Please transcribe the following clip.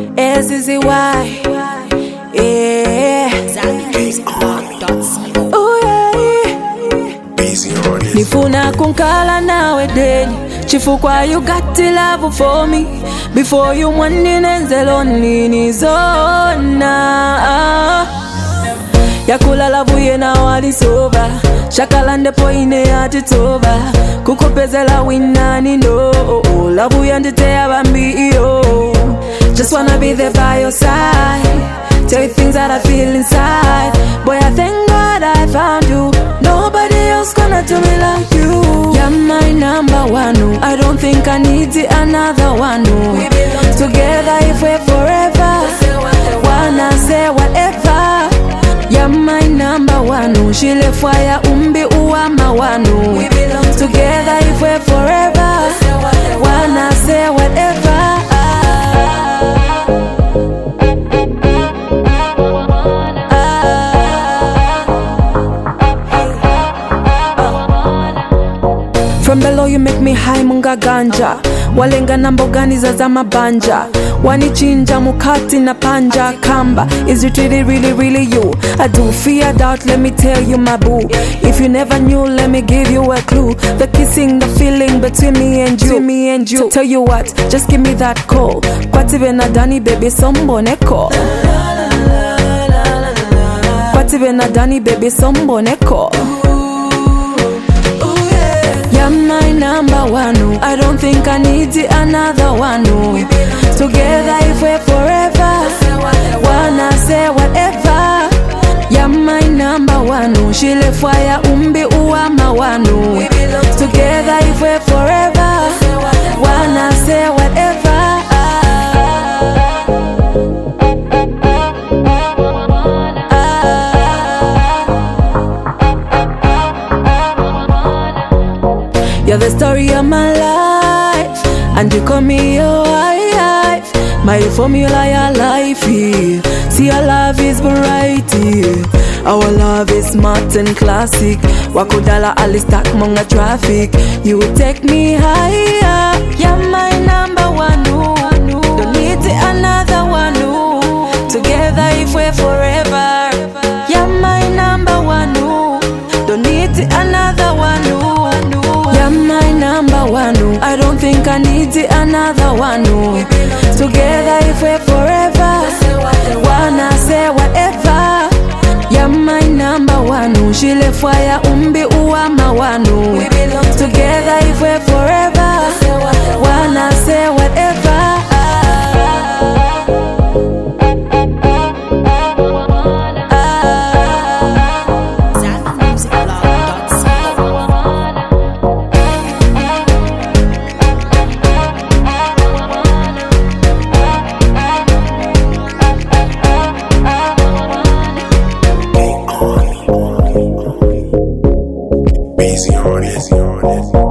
SZY. Yeah. Oh yeah. Nifuna kunkala nawe daily. Chifukwa you got to love for me. Before you mwani nenze lonely ni zona. Yakula lavu ye na wali soba. Shakalande po ine atitoba. Kukupezela winani no. Lavu yandite ya bambi yo. Just wanna be there by your side. Tell you things that I feel inside. Boy, I thank God I found you. Nobody else gonna do me like you. You're my number one. I don't think I need another one. Together if we're forever. Wanna say whatever. You're my number one. Shile fire umbi uwama wanu. Together if we're forever. Wanna say whatever. From below you make me high munga ganja. Walenga nambo gani za mabanja. Wanichinja mukati na panja kamba. Is it really you? I do fear doubt, let me tell you my boo. If you never knew, let me give you a clue. The kissing, the feeling between me and you. So tell you what, just give me that call. Kwati benadani baby somboneko. Kwati benadani baby somboneko. You're my number one. I don't think I need another one. Together if we're forever. Wanna say whatever. You're my number one. Shile fire umbi uwama wanu. Together if we're forever. Wanna say whatever. You're the story of my life, and you call me your wife. My formula, your life, yeah. See, our love is variety. Our love is smart and classic. Wakodala alistak monga traffic. You take me higher. You're my number one. Don't need another one. Together if we're forever. You're my number one. Don't need another one. You're my number one. I don't think I need another one. Together if we're forever. Wanna say whatever. You're my number one. Shile fire umbi uwama wanu. Together if we're forever. Wanna say whatever. Easy on it.